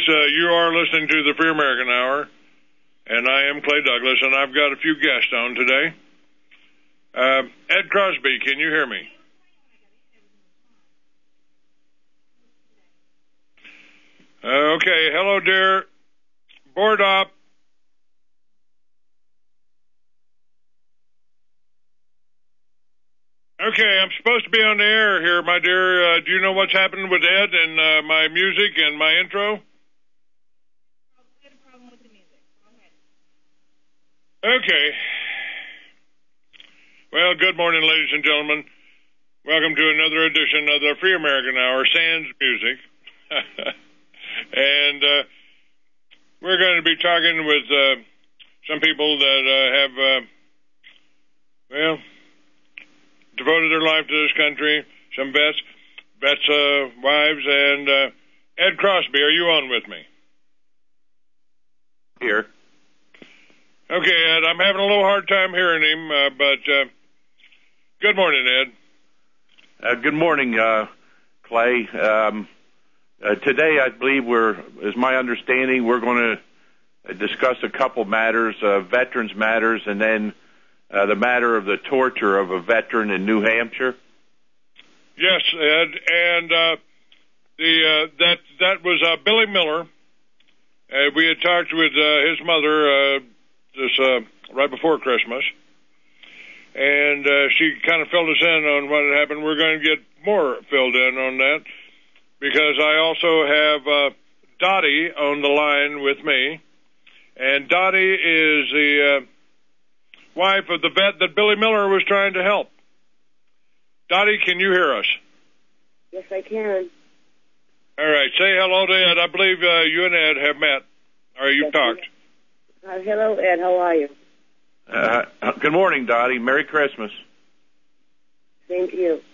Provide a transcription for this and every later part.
You are listening to the Free American Hour, and I am Clay Douglas, and I've got a few guests on today. Ed Crosby, can you hear me? Okay, hello, dear. Board op. Okay, I'm supposed to be on the air here, my dear. Do you know what's happened with Ed and my music and my intro? We had a problem with the music. Go Okay. ahead. Well, good morning, ladies and gentlemen. Welcome to another edition of the Free American Hour, Sans Music. And we're going to be talking with some people that have, devoted their life to this country, some vets' wives, and Ed Crosby, are you on with me? Here. Okay, Ed, I'm having a little hard time hearing him, but good morning, Ed. Good morning, Clay. Today, I believe is my understanding, we're going to discuss a couple matters, veterans matters, and then the matter of the torture of a veteran in New Hampshire. Yes, Ed, and that was Billy Miller. We had talked with his mother right before Christmas, and she kind of filled us in on what had happened. We're going to get more filled in on that, because I also have Dottie on the line with me, and Dottie is the wife of the vet that Billy Miller was trying to help. Dottie, can you hear us? Yes, I can. All right. Say hello to Ed. I believe you and Ed have met, or you've talked. Hello, Ed. How are you? Good morning, Dottie. Merry Christmas. Same to you.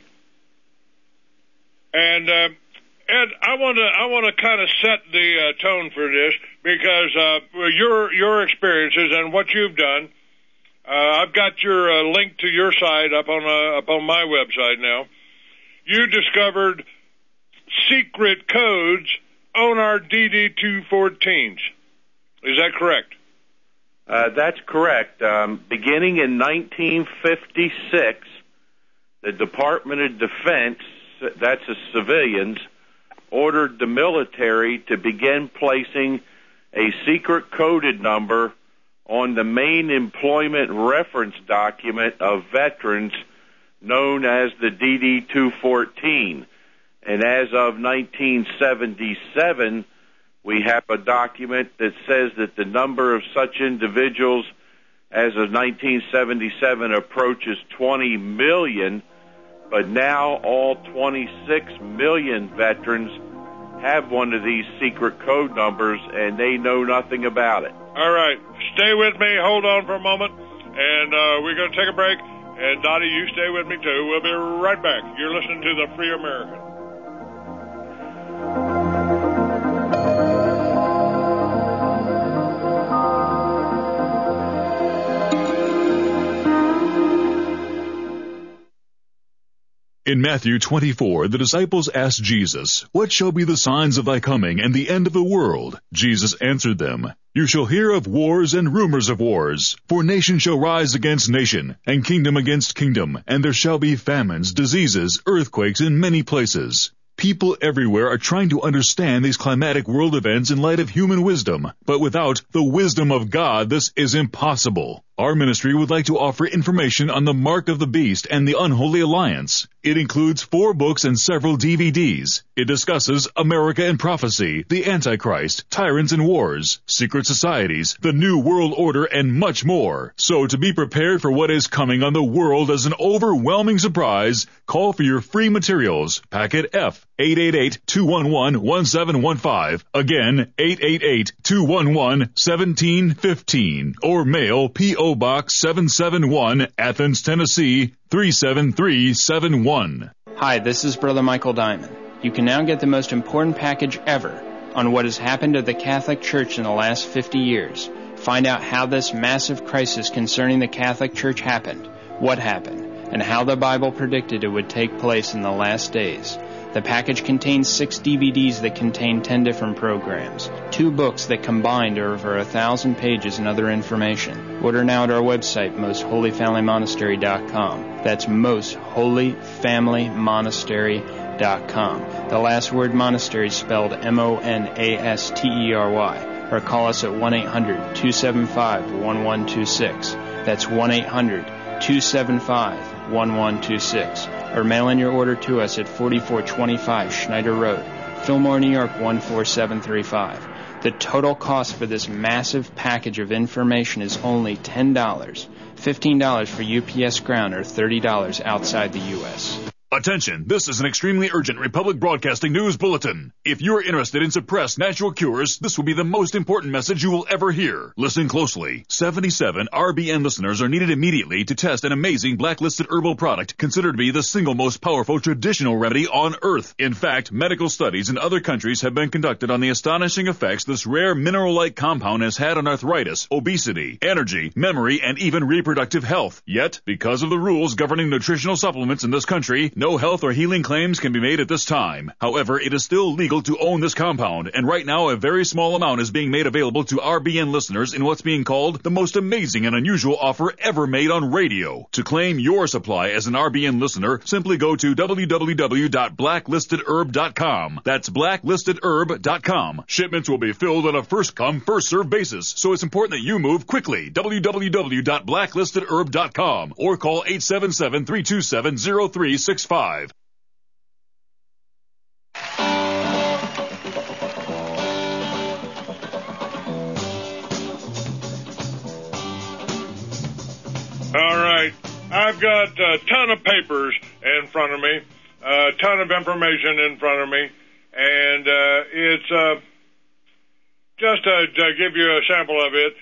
And Ed, I want to kind of set the tone for this, because your experiences and what you've done. I've got your link to your site up on my website now. You discovered secret codes on our DD-214s. Is that correct? That's correct. Beginning in 1956, the Department of Defense, that's the civilians, ordered the military to begin placing a secret coded number on the main employment reference document of veterans known as the DD-214. And as of 1977, we have a document that says that the number of such individuals as of 1977 approaches 20 million, but now all 26 million veterans have one of these secret code numbers, and they know nothing about it. All right. Stay with me. Hold on for a moment, and we're going to take a break. And, Dottie, you stay with me, too. We'll be right back. You're listening to The Free American. In Matthew 24, the disciples asked Jesus, "What shall be the signs of thy coming and the end of the world?" Jesus answered them, "You shall hear of wars and rumors of wars. For nation shall rise against nation, and kingdom against kingdom, and there shall be famines, diseases, earthquakes in many places." People everywhere are trying to understand these climatic world events in light of human wisdom, but without the wisdom of God, this is impossible. Our ministry would like to offer information on the Mark of the Beast and the Unholy Alliance. It includes 4 books and several DVDs. It discusses America and Prophecy, the Antichrist, Tyrants and Wars, Secret Societies, the New World Order, and much more. So to be prepared for what is coming on the world as an overwhelming surprise, call for your free materials. Packet F, 888-211-1715. Again, 888-211-1715. Or mail P.O. Box 771, Athens, Tennessee, 37371. Hi, this is Brother Michael Diamond. You can now get the most important package ever on what has happened to the Catholic Church in the last 50 years. Find out how this massive crisis concerning the Catholic Church happened, what happened, and how the Bible predicted it would take place in the last days. The package contains 6 DVDs that contain 10 different programs, 2 books that combined are over 1,000 pages and other information. Order now at our website, mostholyfamilymonastery.com. That's mostholyfamilymonastery.com. The last word monastery is spelled MONASTERY. Or call us at 1-800-275-1126. That's 1-800-275-1126. Or mail in your order to us at 4425 Schneider Road, Fillmore, New York 14735. The total cost for this massive package of information is only $10, $15 for UPS Ground, or $30 outside the U.S. Attention, this is an extremely urgent Republic Broadcasting News Bulletin. If you're interested in suppressed natural cures, this will be the most important message you will ever hear. Listen closely. 77 RBN listeners are needed immediately to test an amazing blacklisted herbal product considered to be the single most powerful traditional remedy on Earth. In fact, medical studies in other countries have been conducted on the astonishing effects this rare mineral-like compound has had on arthritis, obesity, energy, memory, and even reproductive health. Yet, because of the rules governing nutritional supplements in this country, no health or healing claims can be made at this time. However, it is still legal to own this compound, and right now a very small amount is being made available to RBN listeners in what's being called the most amazing and unusual offer ever made on radio. To claim your supply as an RBN listener, simply go to www.blacklistedherb.com. That's blacklistedherb.com. Shipments will be filled on a first-come, first-served basis, so it's important that you move quickly. www.blacklistedherb.com or call 877-327-0365. All right. I've got a ton of papers in front of me, a ton of information in front of me, and it's just to give you a sample of it.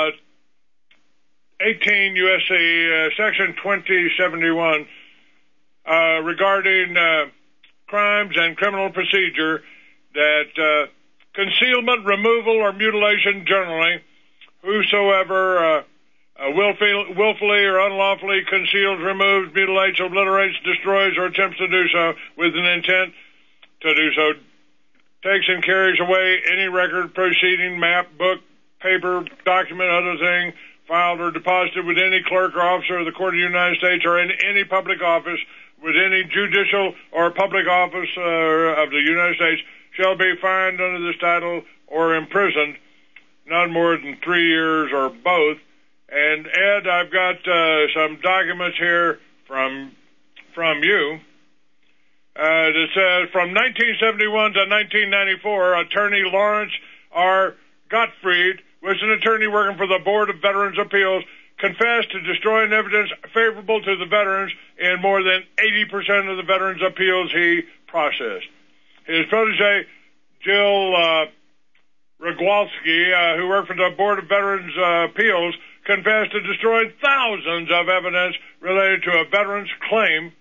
18 U.S.C. Section 2071 regarding crimes and criminal procedure that concealment, removal, or mutilation generally, whosoever willfully or unlawfully conceals, removes, mutilates, obliterates, destroys, or attempts to do so with an intent to do so, takes and carries away any record, proceeding, map, book, paper, document, other thing, filed or deposited with any clerk or officer of the Court of the United States or in any public office with any judicial or public office of the United States shall be fined under this title or imprisoned not more than 3 years or both. And Ed, I've got some documents here from you that says from 1971 to 1994, Attorney Lawrence R. Gottfried was an attorney working for the Board of Veterans' Appeals, confessed to destroying evidence favorable to the veterans in more than 80% of the veterans' appeals he processed. His protege, Jill Rogowski, who worked for the Board of Veterans' Appeals, confessed to destroying thousands of evidence related to a veteran's claim.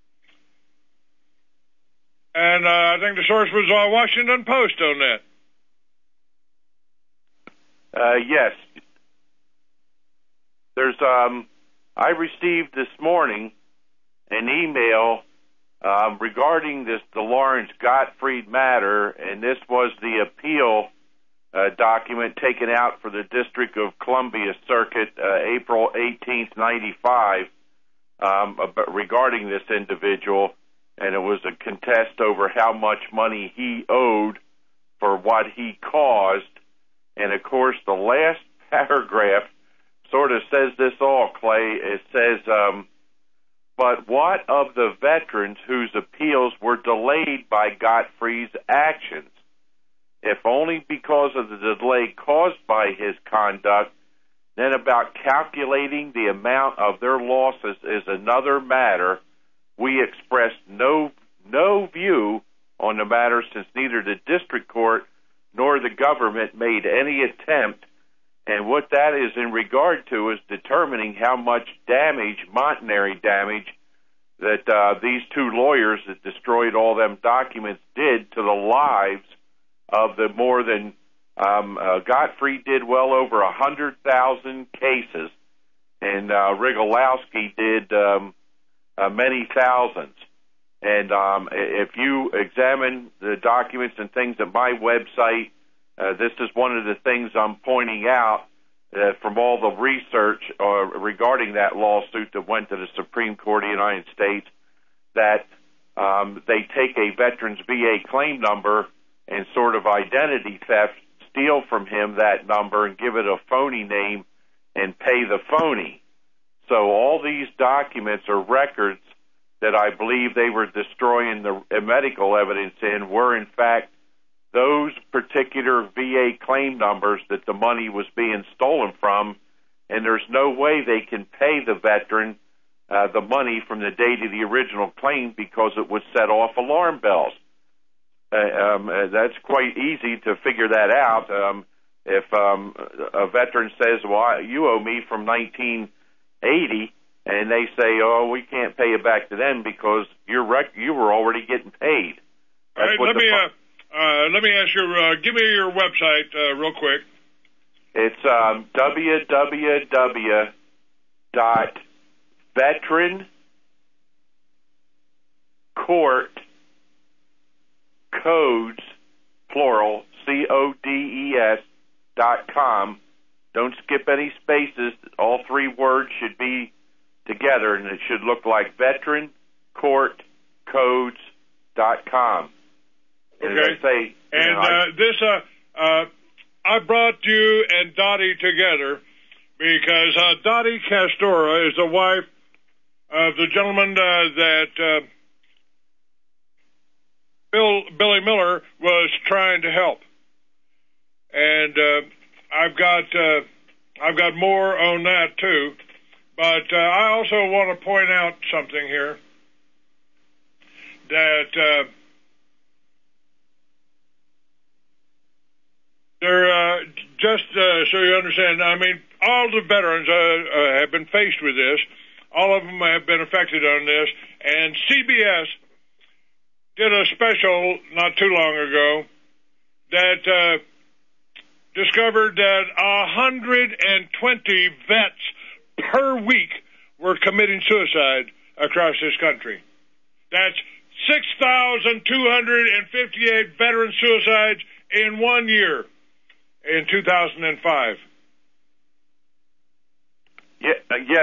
And I think the source was Washington Post on that. Yes. There's I received this morning an email regarding the Lawrence Gottfried matter, and this was the appeal document taken out for the District of Columbia Circuit April 18th, 95, regarding this individual, and it was a contest over how much money he owed for what he caused. And, of course, the last paragraph sort of says this all, Clay. It says, but what of the veterans whose appeals were delayed by Gottfried's actions? If only because of the delay caused by his conduct, then about calculating the amount of their losses is another matter. We expressed no view on the matter since neither the district court nor the government made any attempt, and what that is in regard to is determining how much damage, monetary damage, that these two lawyers that destroyed all them documents did to the lives of the more than Gottfried did well over 100,000 cases, and Rigolowski did many thousands. And if you examine the documents and things at my website, this is one of the things I'm pointing out from all the research regarding that lawsuit that went to the Supreme Court of the United States, that they take a veteran's VA claim number and sort of identity theft, steal from him that number and give it a phony name and pay the phony. So all these documents or records that I believe they were destroying the medical evidence in were, in fact, those particular VA claim numbers that the money was being stolen from, and there's no way they can pay the veteran the money from the date of the original claim because it would set off alarm bells. That's quite easy to figure that out. If a veteran says, well, you owe me from 1980, and they say, oh, we can't pay it back to them because you were already getting paid. All right, let me ask you, give me your website real quick. It's www.veterancourtcodes, plural, CODES.com. Don't skip any spaces. All three words should be together, and it should look like veterancourtcodes.com. Okay. I brought you and Dottie together because Dottie Castora is the wife of the gentleman that Billy Miller was trying to help, and I've got more on that too. But I also want to point out something here that they're just so you understand. I mean, all the veterans have been faced with this. All of them have been affected on this, and CBS did a special not too long ago that discovered that 120 vets per week were committing suicide across this country. That's 6,258 veteran suicides in 1 year in 2005. Yes,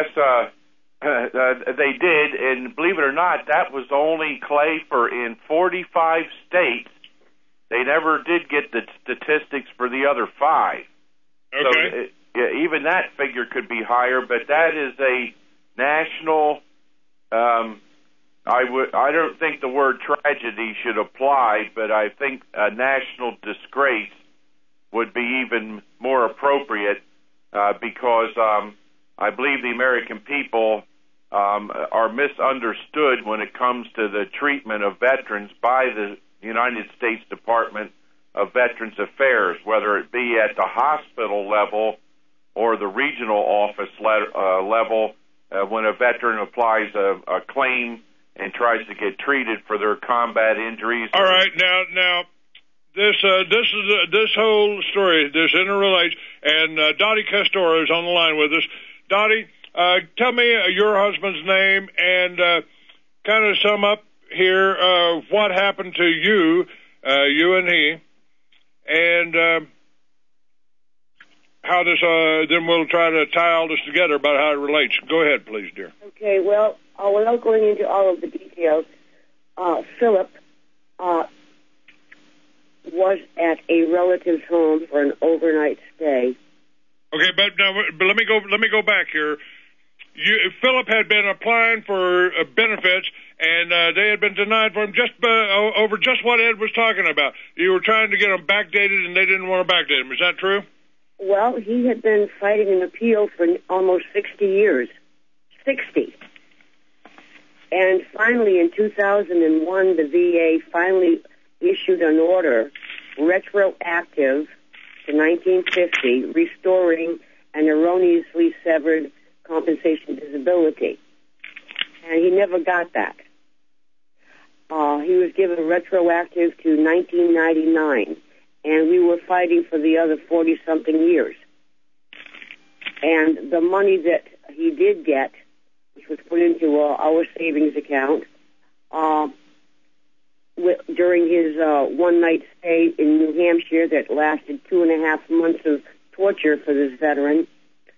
they did, and believe it or not, that was only, Clay, for in 45 states. They never did get the statistics for the other 5. Okay. So even that figure could be higher, but that is a national. I don't think the word tragedy should apply, but I think a national disgrace would be even more appropriate because I believe the American people are misunderstood when it comes to the treatment of veterans by the United States Department of Veterans Affairs, whether it be at the hospital level or the regional office level. When a veteran applies a claim and tries to get treated for their combat injuries. All right, now this whole story, this interrelates, and Dottie Castora is on the line with us. Dottie, tell me your husband's name and kind of sum up here what happened to you, you and he, and how this. Then we'll try to tie all this together about how it relates. Go ahead, please, dear. Okay. Well, without going into all of the details, Philip was at a relative's home for an overnight stay. Okay, but let me go back here. Philip had been applying for benefits, and they had been denied for him over just what Ed was talking about. You were trying to get them backdated, and they didn't want to backdate him. Is that true? Well, he had been fighting an appeal for almost 60 years. 60. And finally, in 2001, the VA finally issued an order retroactive to 1950, restoring an erroneously severed compensation disability. And he never got that. He was given retroactive to 1999, and we were fighting for the other 40-something years. And the money that he did get, which was put into our savings account, during his one-night stay in New Hampshire that lasted 2.5 months of torture for this veteran.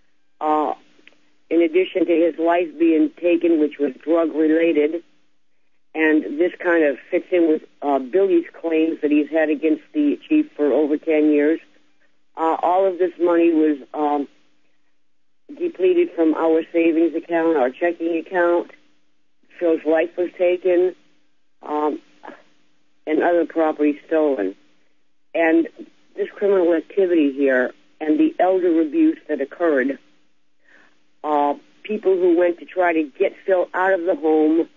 In addition to his life being taken, which was drug-related, and this kind of fits in with Billy's claims that he's had against the chief for over 10 years. All of this money was depleted from our savings account, our checking account. Phil's life was taken, and other property stolen. And this criminal activity here and the elder abuse that occurred, people who went to try to get Phil out of the home,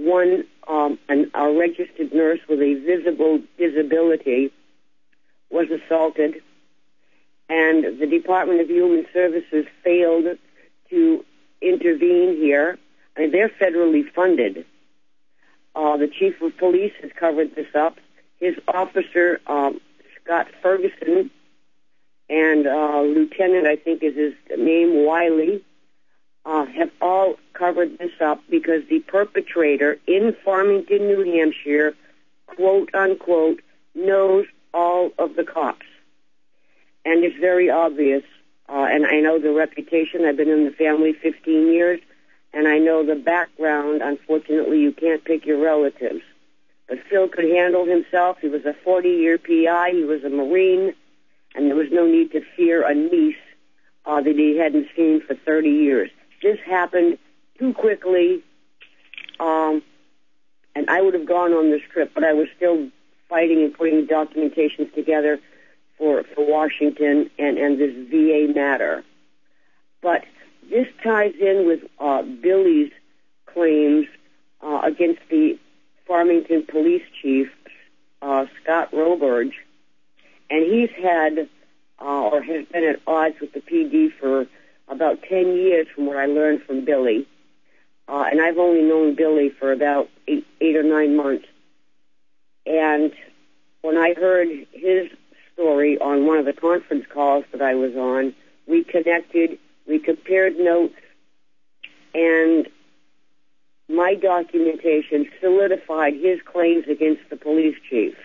a registered nurse with a visible disability was assaulted, and the Department of Human Services failed to intervene here. I mean, they're federally funded. The chief of police has covered this up. His officer, Scott Ferguson, and Lieutenant, I think is his name, Wiley, have all covered this up because the perpetrator in Farmington, New Hampshire, quote unquote, knows all of the cops. And it's very obvious, and I know the reputation. I've been in the family 15 years, and I know the background. Unfortunately, you can't pick your relatives. But Phil could handle himself. He was a 40-year PI. He was a Marine, and there was no need to fear a niece that he hadn't seen for 30 years. This happened too quickly, and I would have gone on this trip, but I was still fighting and putting documentations together for Washington and this VA matter. But this ties in with Billy's claims against the Farmington police chief, Scott Roberge, and he's had or has been at odds with the PD for about 10 years from what I learned from Billy. And I've only known Billy for about eight or 9 months. And when I heard his story on one of the conference calls that I was on, we connected, we compared notes, and my documentation solidified his claims against the police chief.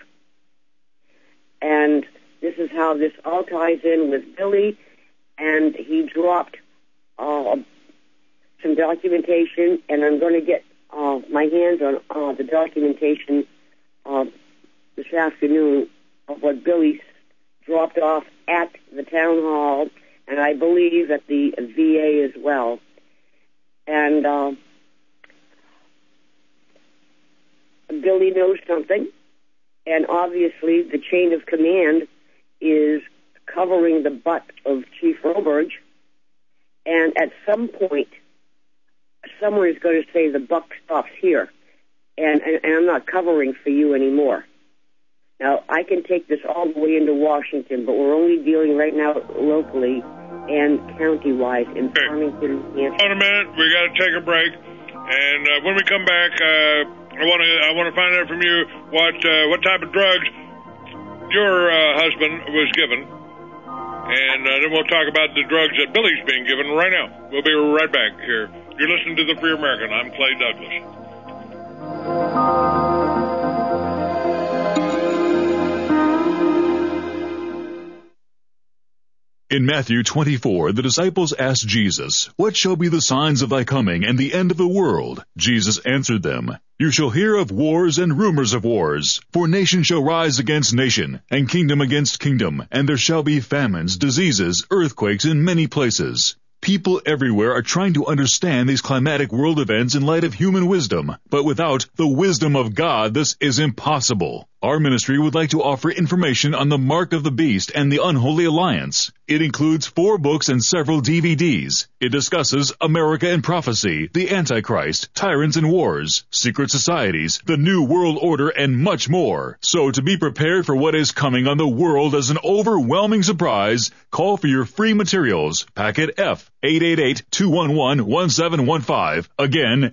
And this is how this all ties in with Billy, and he dropped some documentation, and I'm going to get my hands on the documentation this afternoon of what Billy dropped off at the town hall, and I believe at the VA as well. And Billy knows something, and obviously the chain of command is covering the butt of Chief Roberge, and at some point, someone is going to say the buck stops here, and I'm not covering for you anymore. Now, I can take this all the way into Washington, but we're only dealing right now locally and county-wise in Farmington, New Hampshire. Hold on a minute. We got to take a break, and when we come back, I want to find out from you what type of drugs your husband was given, and then we'll talk about the drugs that Billy's being given right now. We'll be right back here. You're listening to The Free American. I'm Clay Douglas. In Matthew 24, the disciples asked Jesus, "What shall be the signs of thy coming and the end of the world?" Jesus answered them, "You shall hear of wars and rumors of wars. For nation shall rise against nation, and kingdom against kingdom, and there shall be famines, diseases, earthquakes in many places." People everywhere are trying to understand these climatic world events in light of human wisdom, but without the wisdom of God, this is impossible. Our ministry would like to offer information on the Mark of the Beast and the Unholy Alliance. It includes 4 books and several DVDs. It discusses America and prophecy, the Antichrist, tyrants and wars, secret societies, the New World Order, and much more. So to be prepared for what is coming on the world as an overwhelming surprise, call for your free materials. Packet F, 888-211-1715. Again,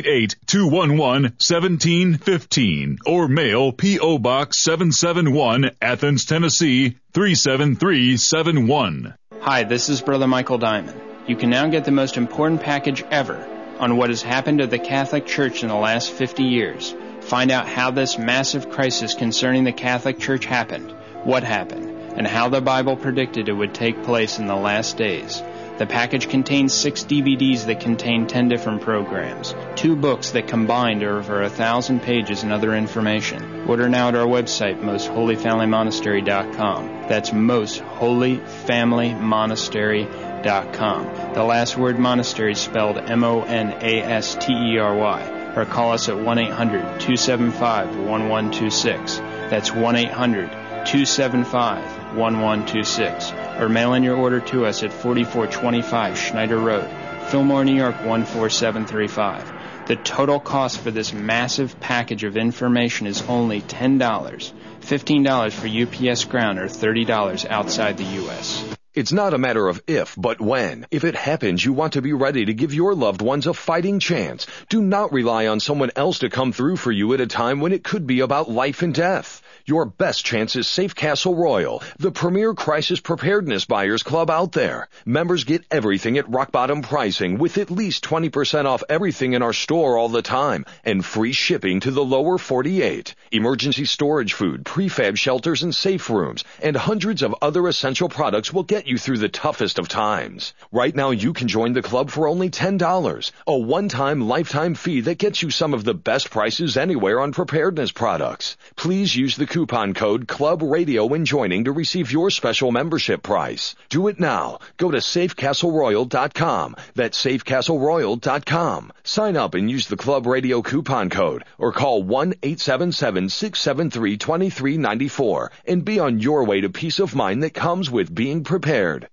888-211-1715. Or mail P.O. Box 771, Athens, Tennessee, 37371. Hi, this is Brother Michael Diamond. You can now get the most important package ever on what has happened to the Catholic Church in the last 50 years. Find out how this massive crisis concerning the Catholic Church happened, what happened, and how the Bible predicted it would take place in the last days. The package contains 6 DVDs that contain 10 different programs, 2 books that combined are over 1,000 pages and other information. Order now at our website, mostholyfamilymonastery.com. That's mostholyfamilymonastery.com. The last word monastery is spelled MONASTERY. Or call us at 1-800-275-1126. That's 1-800-275-1126. Or mail in your order to us at 4425 Schneider Road, Fillmore, New York 14735. The total cost for this massive package of information is only $10, $15 for UPS Ground, or $30 outside the U.S. It's not a matter of if, but when. If it happens, you want to be ready to give your loved ones a fighting chance. Do not rely on someone else to come through for you at a time when it could be about life and death. Your best chance is Safe Castle Royal, the premier crisis preparedness buyers club out there. Members get everything at rock bottom pricing with at least 20% off everything in our store all the time and free shipping to the lower 48. Emergency storage food, prefab shelters and safe rooms, and hundreds of other essential products will get you through the toughest of times. Right now you can join the club for only $10, a one-time lifetime fee that gets you some of the best prices anywhere on preparedness products. Please use the coupon code Club Radio when joining to receive your special membership price. Do it now. Go to safecastleroyal.com. That's safecastleroyal.com. Sign up and use the Club Radio coupon code or call 1-877-673-2394 and be on your way to peace of mind that comes with being prepared.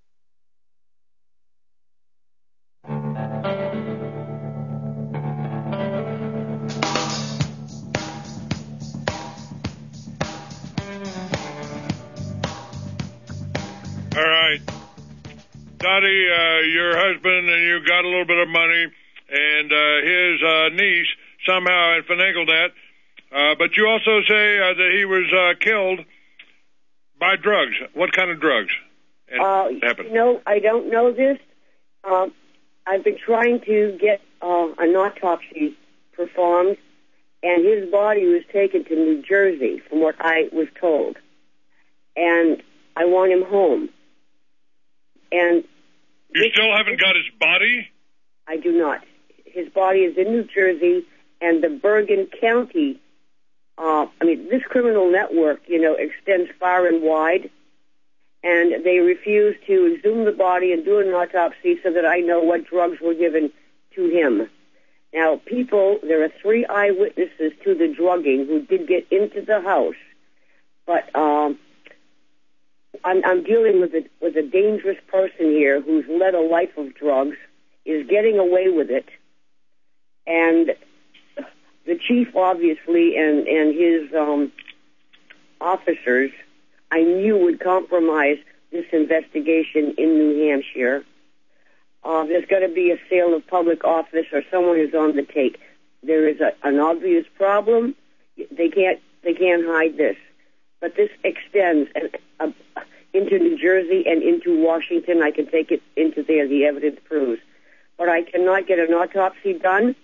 All right. Dottie, your husband and you got a little bit of money, and his niece somehow had finagled that. But you also say that he was killed by drugs. What kind of drugs? Happened? No, I don't know this. I've been trying to get an autopsy performed, and his body was taken to New Jersey, from what I was told. And I want him home. And you still haven't got his body? I do not. His body is in New Jersey, and the Bergen County, this criminal network, extends far and wide, and they refuse to exhume the body and do an autopsy so that I know what drugs were given to him. Now, there are 3 eyewitnesses to the drugging who did get into the house, but I'm dealing with a dangerous person here who's led a life of drugs, is getting away with it, and the chief, obviously, and his officers, I knew would compromise this investigation in New Hampshire. There's got to be a sale of public office, or someone is on the take. There is an obvious problem. They can't hide this, but this extends into New Jersey and into Washington. I can take it into there, the evidence proves. But I cannot get an autopsy done.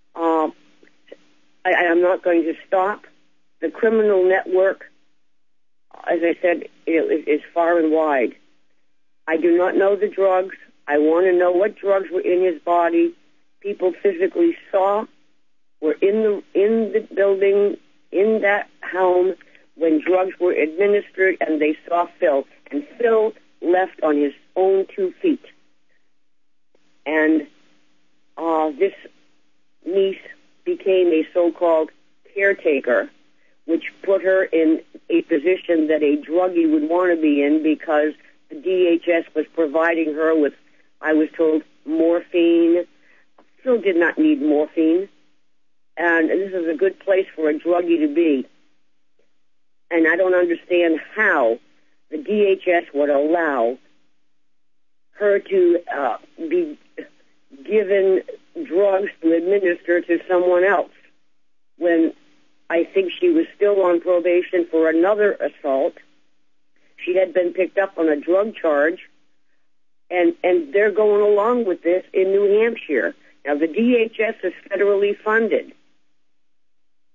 I'm not going to stop. The criminal network, as I said, is far and wide. I do not know the drugs. I want to know what drugs were in his body. People physically were in the building, in that home, when drugs were administered, and they saw Phil. And Phil left on his own 2 feet. And this niece became a so-called caretaker, which put her in a position that a druggie would want to be in, because the DHS was providing her with, I was told, morphine. Phil did not need morphine. And this is a good place for a druggie to be. And I don't understand how the DHS would allow her to be given drugs to administer to someone else when I think she was still on probation for another assault. She had been picked up on a drug charge, and they're going along with this in New Hampshire. Now, the DHS is federally funded.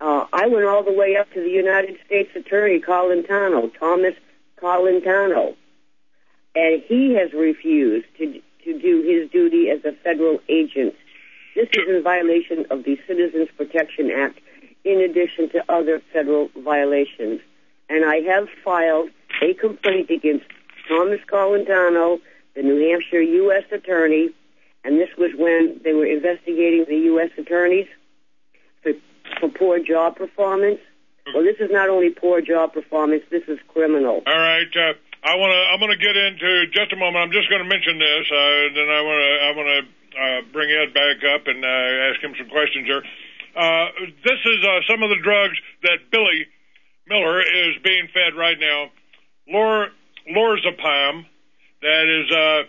I went all the way up to the United States Attorney, Thomas Colentano, and he has refused to do his duty as a federal agent. This is in violation of the Citizens Protection Act, in addition to other federal violations. And I have filed a complaint against Thomas Colentano, the New Hampshire U.S. Attorney, and this was when they were investigating the U.S. attorneys for poor job performance. Well, this is not only poor job performance, this is criminal. All right. I'm going to get into just a moment. I'm just going to mention this, then I want to bring Ed back up and ask him some questions here. This is some of the drugs that Billy Miller is being fed right now. Lorazepam, that is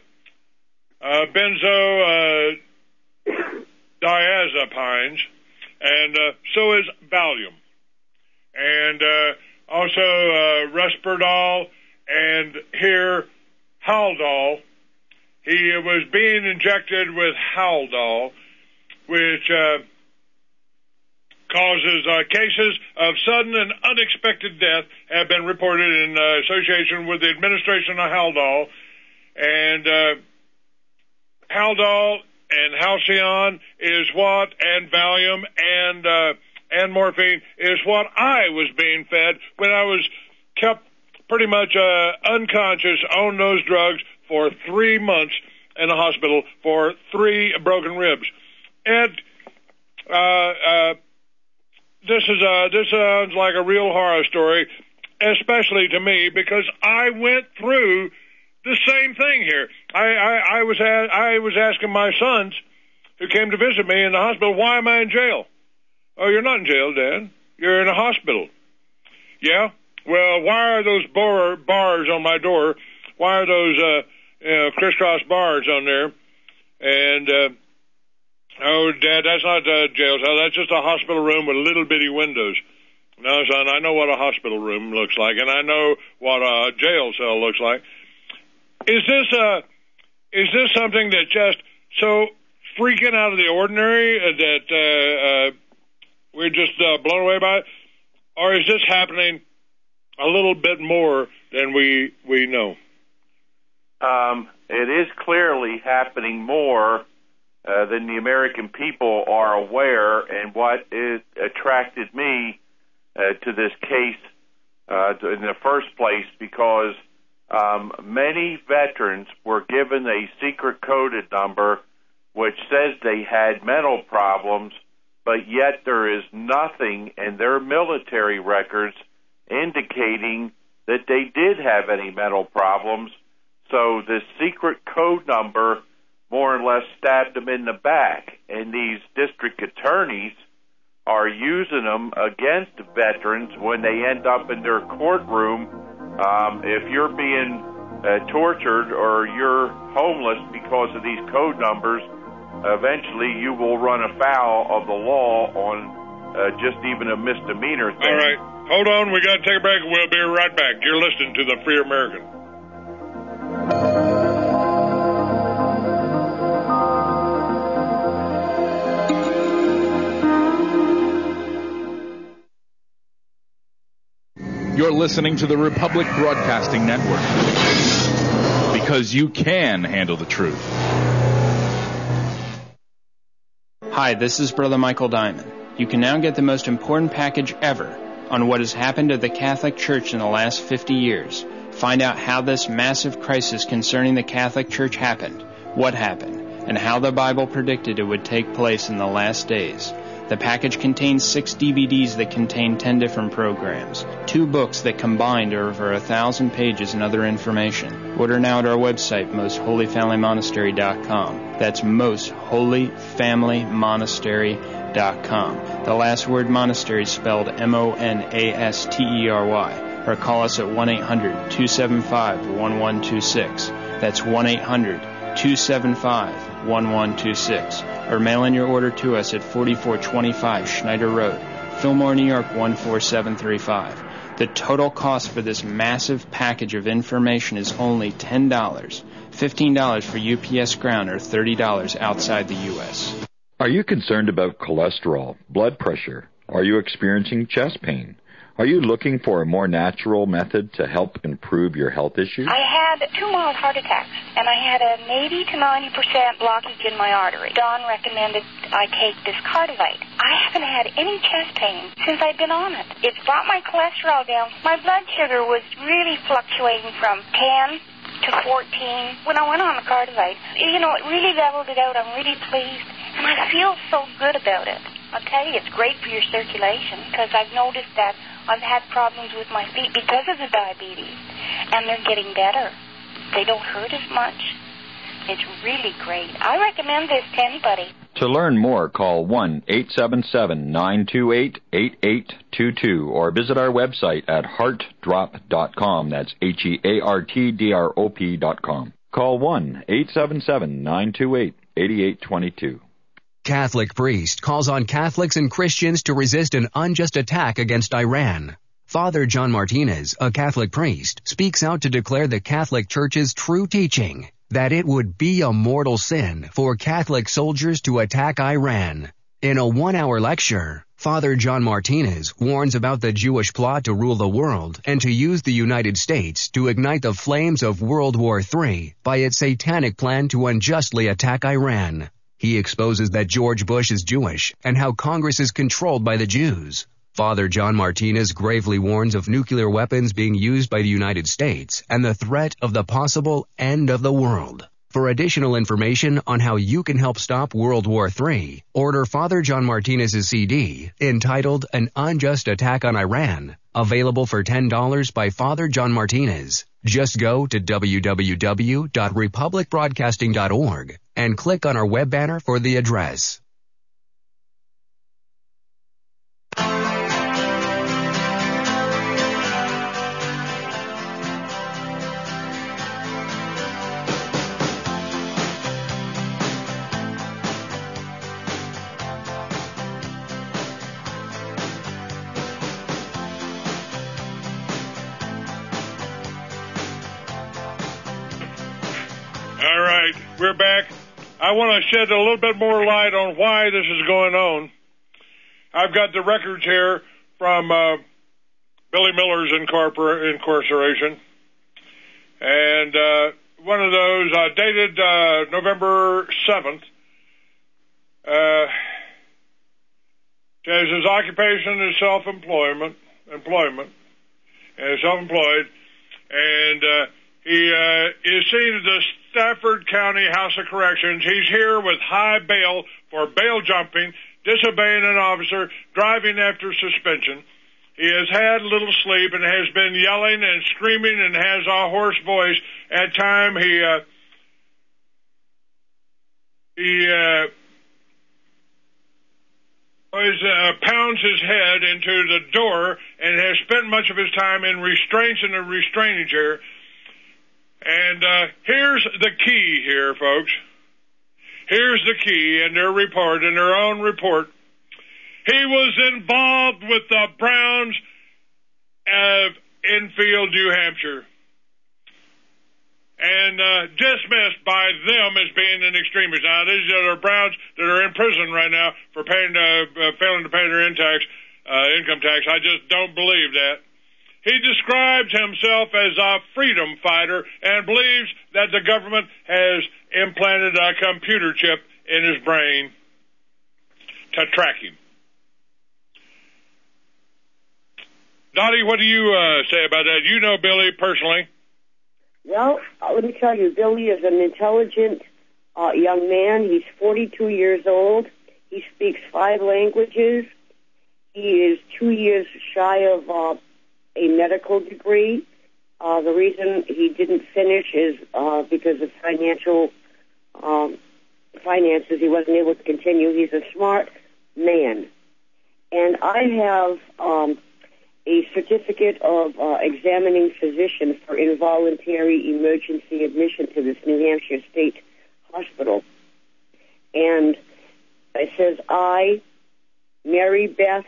benzodiazepines, and so is Valium, and also Risperdal, and here Haldol. He was being injected with Haldol, which causes cases of sudden and unexpected death have been reported in association with the administration of Haldol. And Haldol and Halcyon is what, and Valium and morphine is what I was being fed when I was kept pretty much unconscious on those drugs for 3 months in a hospital for 3 broken ribs. Ed, this sounds like a real horror story, especially to me, because I went through the same thing here. I was asking my sons who came to visit me in the hospital, why am I in jail? Oh, you're not in jail, Dad. You're in a hospital. Yeah? Well, why are those bars on my door? Why are those crisscross bars on there? And oh, Dad, that's not a jail cell. That's just a hospital room with little bitty windows. No, son, I know what a hospital room looks like, and I know what a jail cell looks like. Is this something that just so freaking out of the ordinary that we're just blown away by it? Or is this happening a little bit more than we know? It is clearly happening more than the American people are aware, and what attracted me to this case in the first place, because many veterans were given a secret coded number which says they had mental problems, but yet there is nothing in their military records indicating that they did have any mental problems. So this secret code number more or less stabbed them in the back, and these district attorneys are using them against veterans when they end up in their courtroom. If you're being tortured or you're homeless because of these code numbers, eventually you will run afoul of the law on just even a misdemeanor thing. All right. Hold on. We got to take a break. We'll be right back. You're listening to The Free American. You're listening to the Republic Broadcasting Network, because you can handle the truth. Hi, this is Brother Michael Diamond. You can now get the most important package ever on what has happened to the Catholic Church in the last 50 years. Find out how this massive crisis concerning the Catholic Church happened, what happened, and how the Bible predicted it would take place in the last days. The package contains 6 DVDs that contain 10 different programs, 2 books that combined are over 1,000 pages and other information. Order now at our website, mostholyfamilymonastery.com. That's mostholyfamilymonastery.com. The last word monastery is spelled MONASTERY. Or call us at 1-800-275-1126. That's 1-800-275-1126. Or mail in your order to us at 4425 Schneider Road, Fillmore, New York 14735. The total cost for this massive package of information is only $10, $15 for UPS Ground, or $30 outside the U.S. Are you concerned about cholesterol, blood pressure, Are you experiencing chest pain? Are you looking for a more natural method to help improve your health issues? I had 2 mild heart attacks, and I had an 80 to 90% blockage in my artery. Don recommended I take this Cardivite. I haven't had any chest pain since I've been on it. It's brought my cholesterol down. My blood sugar was really fluctuating from 10 to 14 when I went on the Cardivite. You know, it really leveled it out. I'm really pleased, and I feel so good about it. I'll tell you, it's great for your circulation, because I've noticed that I've had problems with my feet because of the diabetes, and they're getting better. They don't hurt as much. It's really great. I recommend this to anybody. To learn more, call 1-877-928-8822 or visit our website at heartdrop.com. That's HEARTDROP.com. Call 1-877-928-8822. Catholic priest calls on Catholics and Christians to resist an unjust attack against Iran. Father John Martinez, a Catholic priest, speaks out to declare the Catholic Church's true teaching that it would be a mortal sin for Catholic soldiers to attack Iran. In a 1-hour lecture, Father John Martinez warns about the Jewish plot to rule the world and to use the United States to ignite the flames of World War III by its satanic plan to unjustly attack Iran. He exposes that George Bush is Jewish and how Congress is controlled by the Jews. Father John Martinez gravely warns of nuclear weapons being used by the United States and the threat of the possible end of the world. For additional information on how you can help stop World War III, order Father John Martinez's CD entitled An Unjust Attack on Iran, available for $10 by Father John Martinez. Just go to www.republicbroadcasting.org and click on our web banner for the address. All right, we're back. I want to shed a little bit more light on why this is going on. I've got the records here from Billy Miller's incarceration. And one of those dated November 7th says his occupation is self-employed, and he is seen at the Stafford County House of Corrections. He's here with high bail for bail jumping, disobeying an officer, driving after suspension. He has had little sleep and has been yelling and screaming and has a hoarse voice. At time he pounds his head into the door and has spent much of his time in restraints in a restraining chair. And here's the key here, folks. Here's the key in their report, in their own report. He was involved with the Browns of Enfield, New Hampshire, and dismissed by them as being an extremist. Now, these are Browns that are in prison right now for failing to pay their income tax. I just don't believe that. He describes himself as a freedom fighter and believes that the government has implanted a computer chip in his brain to track him. Dottie, what do you say about that? You know Billy personally. Well, let me tell you, Billy is an intelligent young man. He's 42 years old. He speaks 5 languages. He is 2 years shy of a medical degree. The reason he didn't finish is because of finances. He wasn't able to continue. He's a smart man. And I have a certificate of examining physician for involuntary emergency admission to this New Hampshire State Hospital. And it says, I, Mary Beth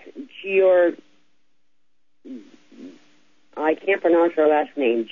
I can't pronounce her last name,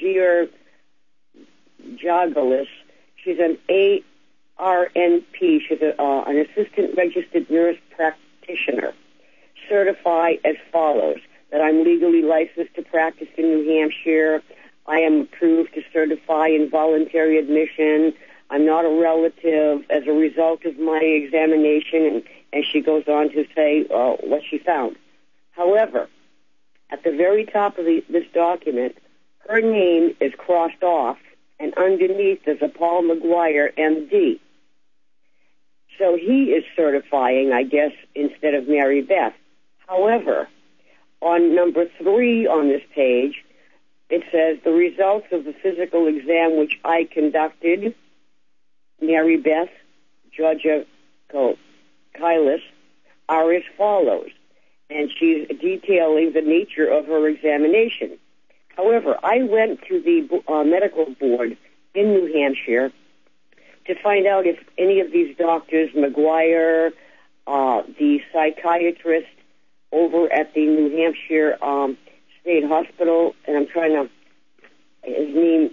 Georgalis. She's an ARNP. She's an assistant registered nurse practitioner. certify as follows: that I'm legally licensed to practice in New Hampshire. I am approved to certify involuntary admission. I'm not a relative as a result of my examination, and she goes on to say what she found. However, at the very top of this document, her name is crossed off, and underneath is a Paul McGuire, M.D. So he is certifying, I guess, instead of Mary Beth. However, on number 3 on this page, it says, the results of the physical exam which I conducted, Mary Beth, Georgia Kylis, are as follows. And she's detailing the nature of her examination. However, I went to the medical board in New Hampshire to find out if any of these doctors, McGuire, the psychiatrist over at the New Hampshire State Hospital, and I'm trying to, his name,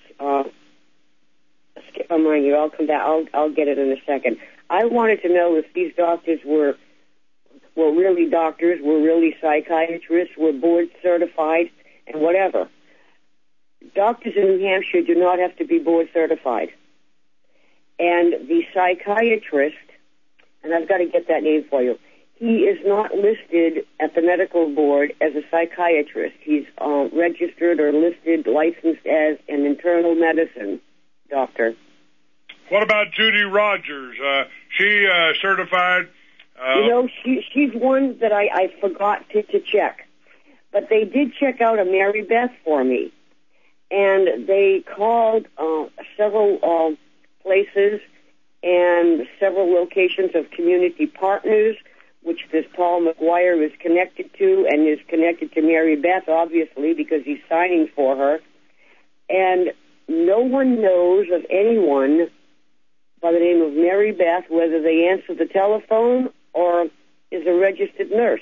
skip my mind here, I'll come back, I'll get it in a second. I wanted to know if these doctors were really doctors, were really psychiatrists, were board certified, and whatever. Doctors in New Hampshire do not have to be board certified. And the psychiatrist, and I've got to get that name for you, he is not listed at the medical board as a psychiatrist. He's registered or listed, licensed as an internal medicine doctor. What about Judy Rogers? She certified? She's one that I forgot to check. But they did check out a Mary Beth for me. And they called several places and several locations of community partners, which this Paul McGuire is connected to, and is connected to Mary Beth, obviously, because he's signing for her. And no one knows of anyone by the name of Mary Beth, whether they answer the telephone or is a registered nurse.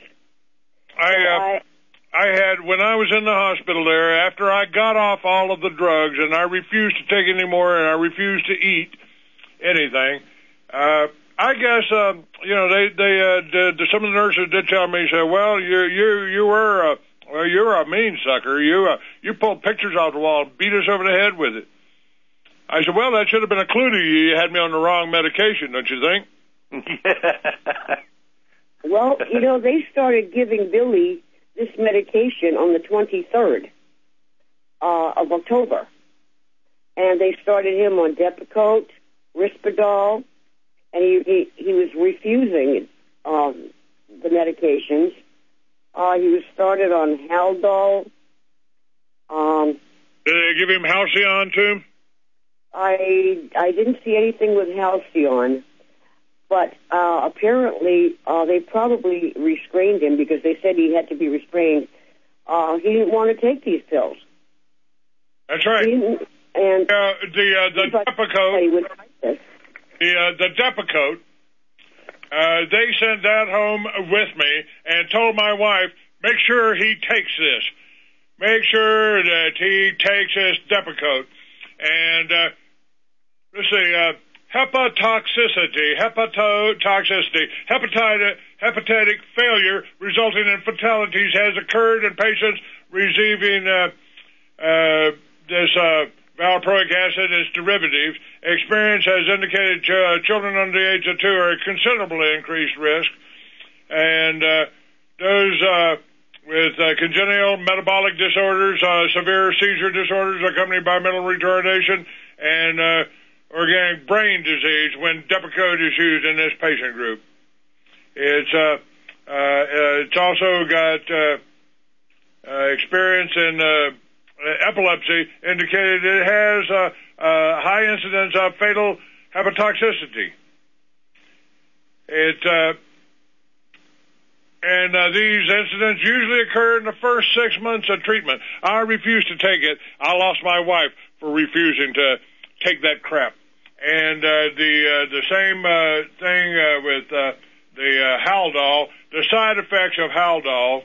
I had, when I was in the hospital there, after I got off all of the drugs and I refused to take any more and I refused to eat anything, I guess, some of the nurses did tell me, said, well, you're a mean sucker. You pulled pictures off the wall and beat us over the head with it. I said, well, that should have been a clue to you. You had me on the wrong medication, don't you think? Well, they started giving Billy this medication on the 23rd of October. And they started him on Depakote, Risperdal, and he was refusing the medications. He was started on Haldol. Did they give him Halcyon, too? I didn't see anything with Halcyon. But apparently they probably restrained him because they said he had to be restrained. He didn't want to take these pills. That's right. And the Depakote, the Depakote, they sent that home with me and told my wife, make sure he takes this. Make sure that he takes this Depakote. And let's see. Hepatotoxicity, hepatic failure resulting in fatalities has occurred in patients receiving this valproic acid and its derivatives. Experience has indicated children under the age of 2 are at considerably increased risk, and those with congenital metabolic disorders, severe seizure disorders accompanied by mental retardation, and organic brain disease when Depakote is used in this patient group. It's also got experience in epilepsy, indicated it has a high incidence of fatal hepatotoxicity. And these incidents usually occur in the first 6 months of treatment. I refused to take it. I lost my wife for refusing to take that crap. And the same thing with the Haldol. The side effects of Haldol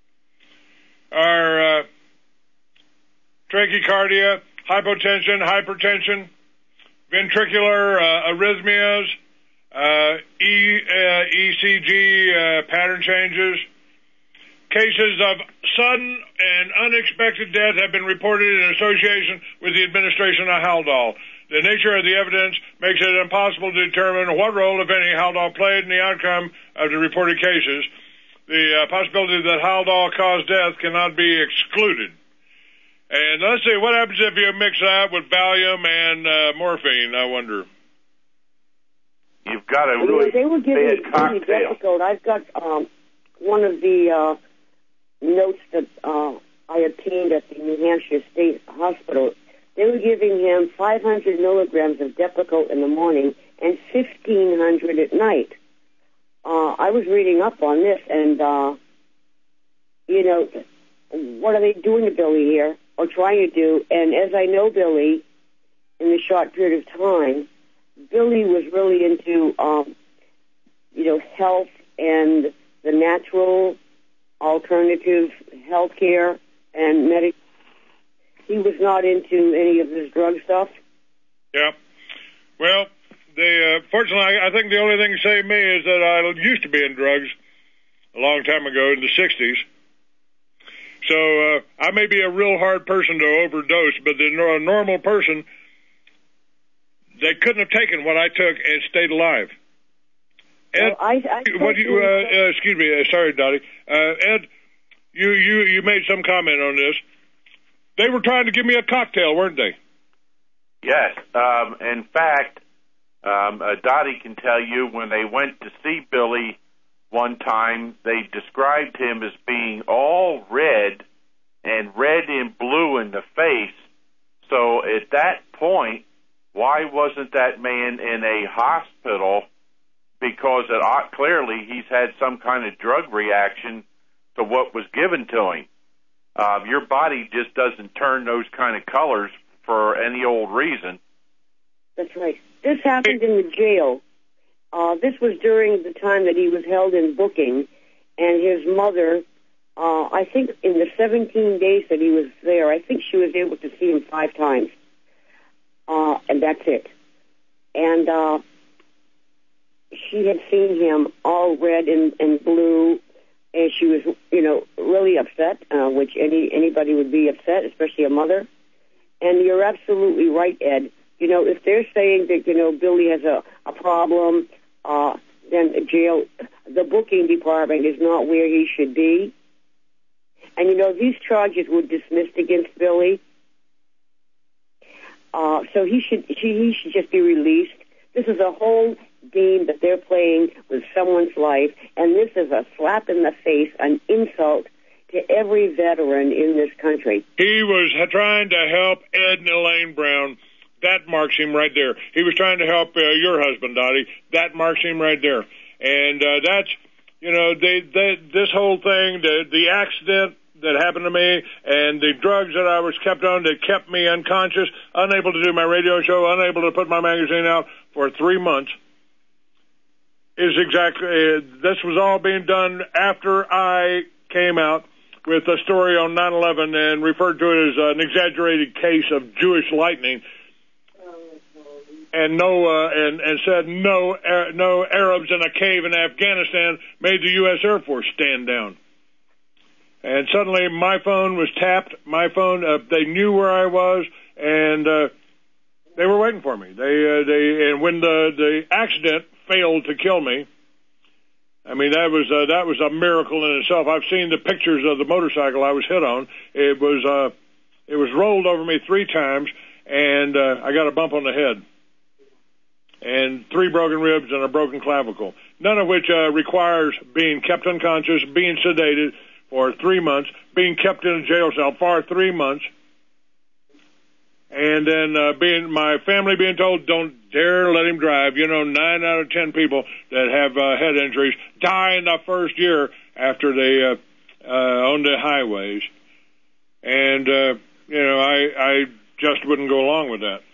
are trachycardia, hypotension, hypertension, ventricular arrhythmias, ECG pattern changes, cases of sudden and unexpected death have been reported in association with the administration of Haldol. The nature of the evidence makes it impossible to determine what role, if any, Haldol played in the outcome of the reported cases. The possibility that Haldol caused death cannot be excluded. And let's see, what happens if you mix that with Valium and morphine, I wonder? You've got a really they were giving bad it cocktail. pretty difficult. I've got one of the notes that I obtained at the New Hampshire State Hospital. They were giving him 500 milligrams of Depakote in the morning and 1,500 at night. I was reading up on this, and, what are they doing to Billy here, or trying to do? And as I know Billy, in the short period of time, Billy was really into, health and the natural alternative health care and medical. He was not into any of this drug stuff. Yeah. Well, fortunately, I think the only thing that saved me is that I used to be in drugs a long time ago in the 60s. So I may be a real hard person to overdose, but a normal person, they couldn't have taken what I took and stayed alive. Ed, excuse me, sorry, Dottie. Ed, you made some comment on this. They were trying to give me a cocktail, weren't they? Yes. In fact, Dottie can tell you when they went to see Billy one time, they described him as being all red and red and blue in the face. So at that point, why wasn't that man in a hospital? Because clearly he's had some kind of drug reaction to what was given to him. Your body just doesn't turn those kind of colors for any old reason. That's right. This happened in the jail. This was during the time that he was held in booking, and his mother, I think in the 17 days that he was there, I think she was able to see him 5 times. And that's it. And she had seen him all red and blue, and she was, really upset, which anybody would be upset, especially a mother. And you're absolutely right, Ed. If they're saying that, Billy has a problem, then the booking department is not where he should be. And, these charges were dismissed against Billy. So he should just be released. This is a whole game that they're playing with someone's life, and this is a slap in the face, an insult to every veteran in this country. He was trying to help Ed and Elaine Brown. That marks him right there. He was trying to help your husband, Dottie. That marks him right there. And that's, this whole thing, the accident that happened to me and the drugs that I was kept on that kept me unconscious, unable to do my radio show, unable to put my magazine out for 3 months, is exactly, this was all being done after I came out with a story on 9/11 and referred to it as an exaggerated case of Jewish lightning. And and said no Arabs in a cave in Afghanistan made the U.S. Air Force stand down. And suddenly my phone was tapped. My phone, they knew where I was, and they were waiting for me. And when the accident failed to kill me, I mean that was a miracle in itself. I've seen the pictures of the motorcycle I was hit on. It was rolled over me 3 times, and I got a bump on the head. And 3 broken ribs and a broken clavicle, none of which requires being kept unconscious, being sedated for 3 months, being kept in a jail cell for 3 months, and then my family being told, don't dare let him drive. 9 out of 10 people that have head injuries die in the first year after they on the highways. And, I just wouldn't go along with that.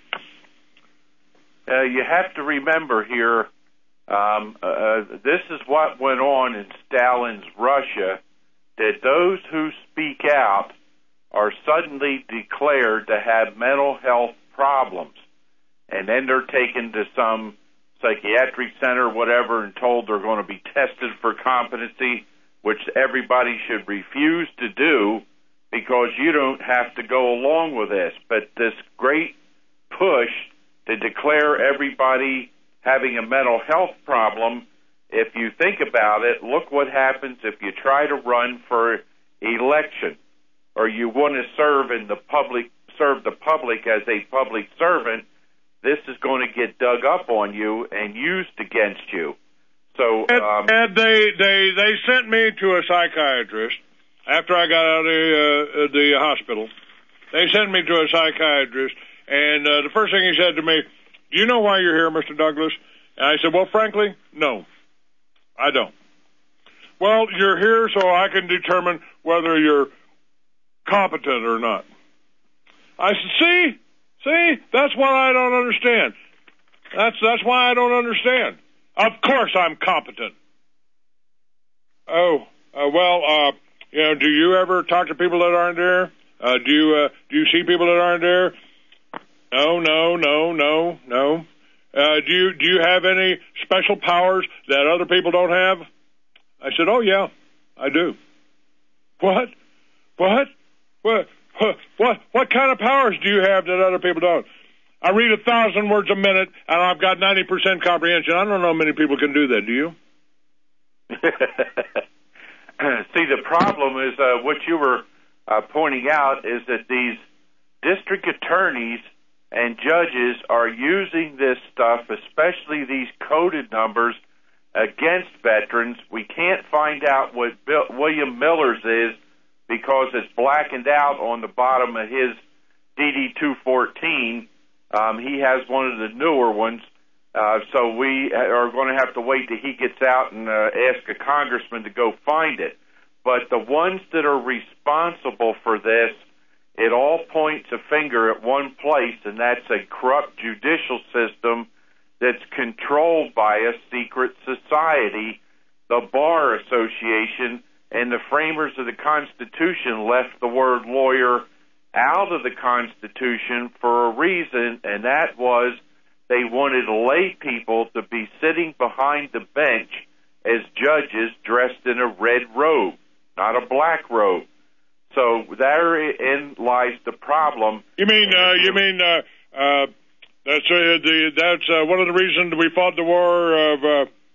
You have to remember here, this is what went on in Stalin's Russia, that those who speak out are suddenly declared to have mental health problems. And then they're taken to some psychiatric center or whatever and told they're going to be tested for competency. which everybody should refuse to do because you don't have to go along with this. But this great push to declare everybody having a mental health problem, if you think about it, look what happens if you try to run for election or you want to serve the public as a public servant. This is going to get dug up on you and used against you. So Ed, they sent me to a psychiatrist after I got out of the hospital. They sent me to a psychiatrist, and the first thing he said to me, "Do you know why you're here, Mr. Douglas?" And I said, "Well, frankly, no, I don't." "Well, you're here so I can determine whether you're competent or not." I said, See, that's what I don't understand. That's why I don't understand. Of course I'm competent. Do you ever talk to people that aren't there? Do you see people that aren't there? No. Do you have any special powers that other people don't have? I said, "Oh yeah, I do." What kind of powers do you have that other people don't? I read 1,000 words a minute, and I've got 90% comprehension. I don't know how many people can do that. Do you? See, the problem is what you were pointing out is that these district attorneys and judges are using this stuff, especially these coded numbers, against veterans. We can't find out what William Miller's is because it's blackened out on the bottom of his DD-214. He has one of the newer ones, so we are going to have to wait till he gets out and ask a congressman to go find it. But the ones that are responsible for this, it all points a finger at one place, and that's a corrupt judicial system that's controlled by a secret society, the Bar Association, and the framers of the Constitution left the word lawyer out of the Constitution for a reason, and that was they wanted lay people to be sitting behind the bench as judges dressed in a red robe, not a black robe. So therein lies the problem. You mean that's one of the reasons we fought the war of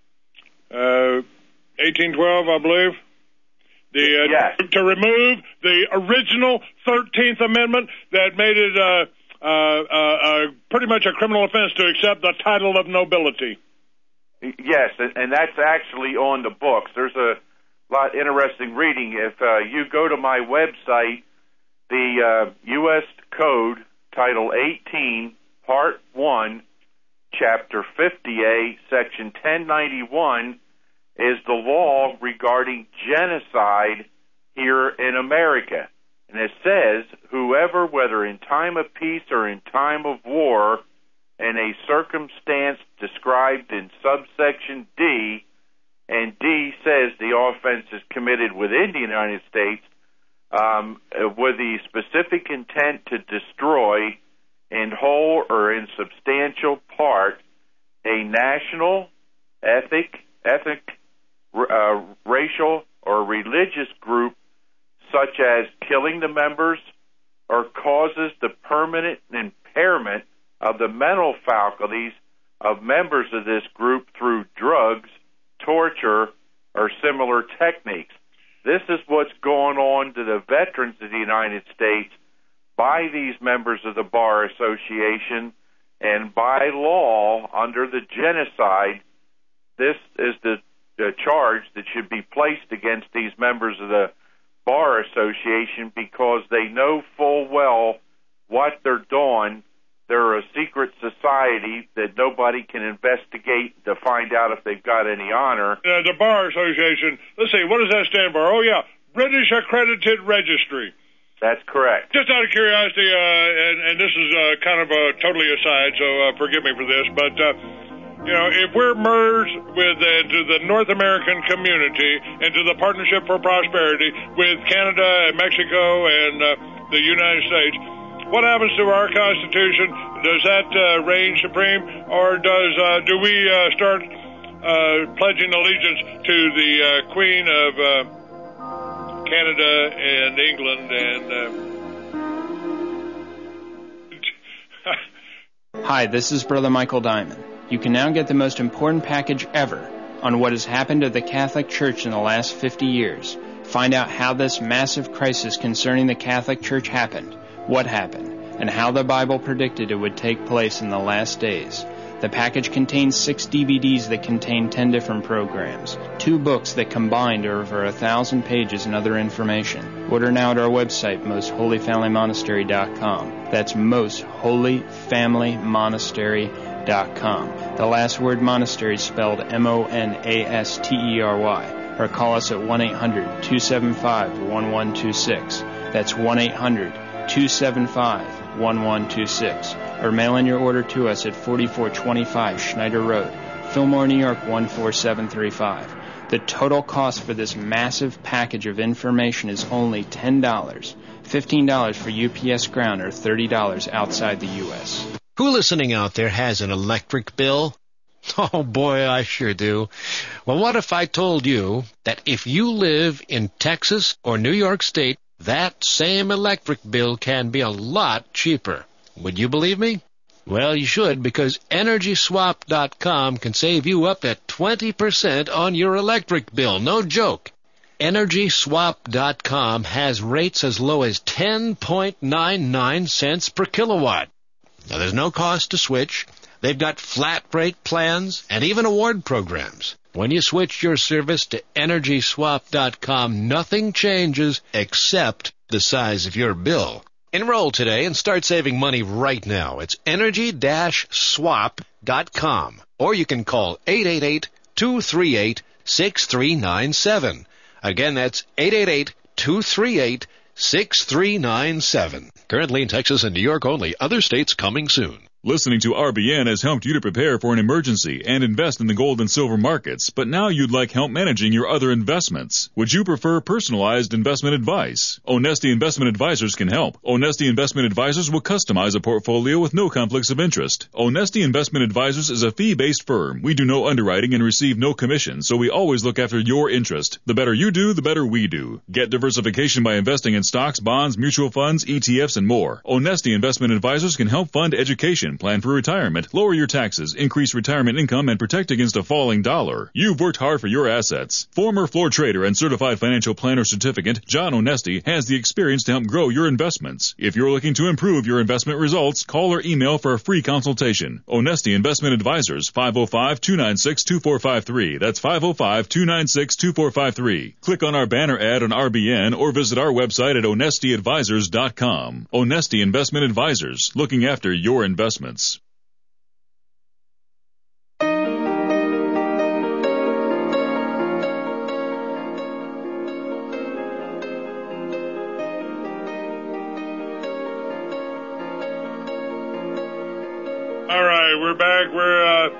1812, I believe? Yes. To remove the original 13th Amendment that made it pretty much a criminal offense to accept the title of nobility. Yes, and that's actually on the books. There's a lot of interesting reading. If you go to my website, the U.S. Code, Title 18, Part 1, Chapter 50A, Section 1091, is the law regarding genocide here in America. And it says, whoever, whether in time of peace or in time of war, in a circumstance described in subsection D, and D says the offense is committed within the United States, with the specific intent to destroy in whole or in substantial part a national, ethnic, racial, or religious group, such as killing the members or causes the permanent impairment of the mental faculties of members of this group through drugs, torture, or similar techniques. This is what's going on to the veterans of the United States by these members of the Bar Association, and by law, under the genocide, this is the charge that should be placed against these members of the Bar Association, because they know full well what they're doing. They're a secret society that nobody can investigate to find out if they've got any honor. The Bar Association, let's see, what does that stand for? Oh, yeah, British Accredited Registry. That's correct. Just out of curiosity, and this is kind of totally aside, so forgive me for this, but, if we're merged into the North American community, into the Partnership for Prosperity with Canada and Mexico and the United States, what happens to our Constitution? Does that reign supreme, or do we start pledging allegiance to the Queen of Canada and England, and Hi, this is Brother Michael Diamond. You can now get the most important package ever on what has happened to the Catholic Church in the last 50 years. Find out how this massive crisis concerning the Catholic Church happened, what happened, and how the Bible predicted it would take place in the last days. The package contains 6 DVDs that contain 10 different programs, 2 books that combined are over 1,000 pages and other information. Order now at our website, mostholyfamilymonastery.com. That's mostholyfamilymonastery.com. The last word monastery is spelled MONASTERY. Or call us at 1-800-275-1126. That's 1-800-275-1126. Or mail in your order to us at 4425 Schneider Road, Fillmore, New York 14735. The total cost for this massive package of information is only $10, $15 for UPS Ground, or $30 outside the U.S. Who listening out there has an electric bill? Oh boy, I sure do. Well, what if I told you that if you live in Texas or New York State, that same electric bill can be a lot cheaper? Would you believe me? Well, you should, because EnergySwap.com can save you up to 20% on your electric bill. No joke. EnergySwap.com has rates as low as 10.99 cents per kilowatt. Now, there's no cost to switch. They've got flat rate plans and even award programs. When you switch your service to EnergySwap.com, nothing changes except the size of your bill. Enroll today and start saving money right now. It's energy-swap.com. Or you can call 888-238-6397. Again, that's 888-238-6397. Currently in Texas and New York only. Other states coming soon. Listening to RBN has helped you to prepare for an emergency and invest in the gold and silver markets, but now you'd like help managing your other investments. Would you prefer personalized investment advice? Onesti Investment Advisors can help. Onesti Investment Advisors will customize a portfolio with no conflicts of interest. Onesti Investment Advisors is a fee-based firm. We do no underwriting and receive no commission, so we always look after your interest. The better you do, the better we do. Get diversification by investing in stocks, bonds, mutual funds, ETFs, and more. Onesti Investment Advisors can help fund education, plan for retirement, lower your taxes, increase retirement income, and protect against a falling dollar. You've worked hard for your assets. Former floor trader and certified financial planner certificate, John Onesti, has the experience to help grow your investments. If you're looking to improve your investment results, call or email for a free consultation. Onesti Investment Advisors, 505-296-2453. That's 505-296-2453. Click on our banner ad on RBN or visit our website at onestiadvisors.com. Onesti Investment Advisors, looking after your investments. All right, we're back. We're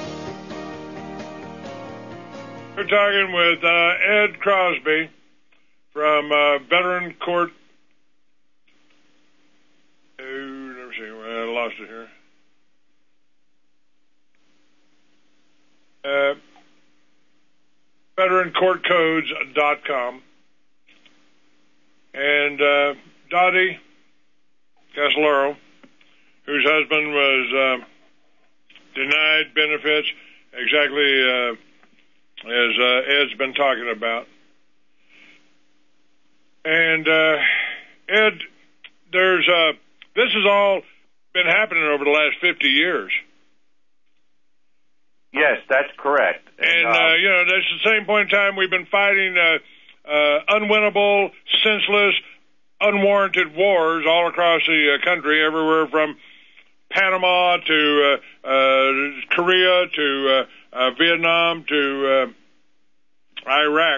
talking with Ed Crosby from Veteran Court. I lost it here. VeteranCourtCodes.com. And Dottie Casolaro, whose husband was denied benefits, exactly as Ed's been talking about. And Ed, there's this has all been happening over the last 50 years. Yes, that's correct. And that's the same point in time we've been fighting unwinnable, senseless, unwarranted wars all across the country, everywhere from Panama to Korea to Vietnam to Iraq.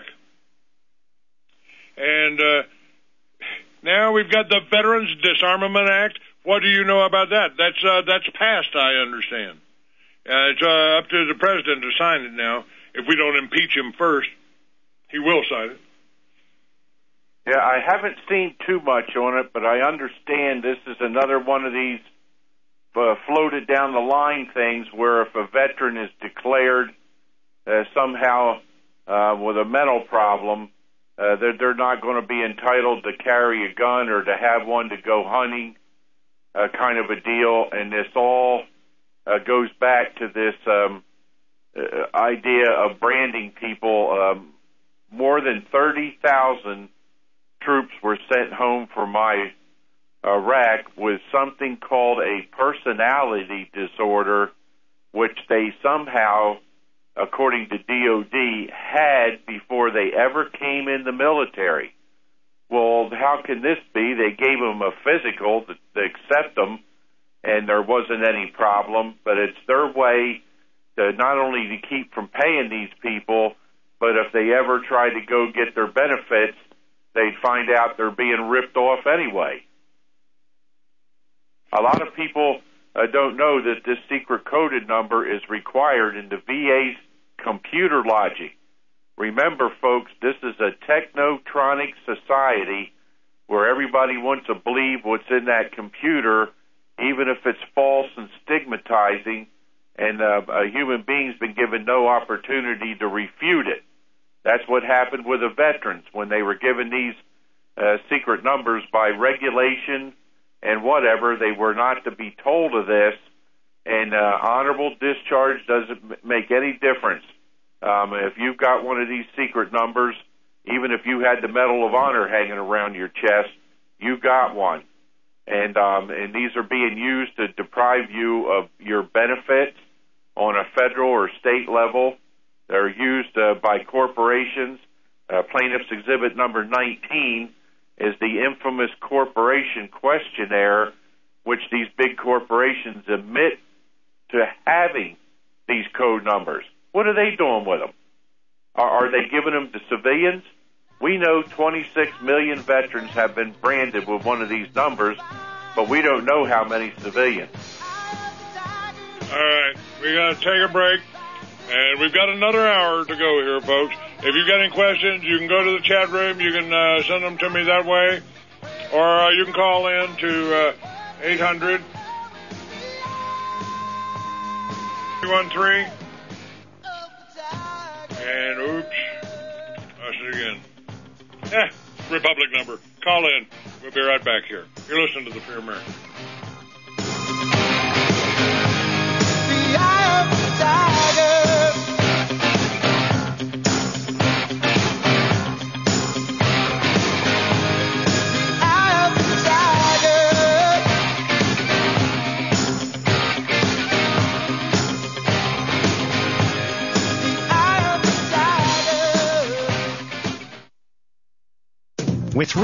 And now we've got the Veterans Disarmament Act. What do you know about that? That's passed, I understand. It's up to the president to sign it now. If we don't impeach him first, he will sign it. Yeah, I haven't seen too much on it, but I understand this is another one of these floated down the line things where if a veteran is declared somehow with a mental problem, they're not going to be entitled to carry a gun or to have one to go hunting, kind of a deal. And this all goes back to this idea of branding people. More than 30,000 troops were sent home from Iraq with something called a personality disorder, which they somehow, according to DOD, had before they ever came in the military. Well, how can this be? They gave them a physical to accept them, and there wasn't any problem, but it's their way to not only to keep from paying these people, but if they ever try to go get their benefits, they'd find out they're being ripped off anyway. A lot of people don't know that this secret coded number is required in the VA's computer logic. Remember, folks, this is a technotronic society where everybody wants to believe what's in that computer, even if it's false and stigmatizing, and a human being's been given no opportunity to refute it. That's what happened with the veterans when they were given these secret numbers by regulation and whatever. They were not to be told of this, and honorable discharge doesn't make any difference. If you've got one of these secret numbers, even if you had the Medal of Honor hanging around your chest, you got one. And these are being used to deprive you of your benefits on a federal or state level. They're used by corporations. Plaintiff's Exhibit number 19 is the infamous corporation questionnaire, which these big corporations admit to having these code numbers. What are they doing with them? Are they giving them to civilians? We know 26 million veterans have been branded with one of these numbers, but we don't know how many civilians. All right, we got to take a break, and we've got another hour to go here, folks. If you've got any questions, you can go to the chat room. You can send them to me that way, or you can call in to 800-313. And oops, I said it again. Republic number. Call in. We'll be right back here. You're listening to The Free American. The eye of the tiger. With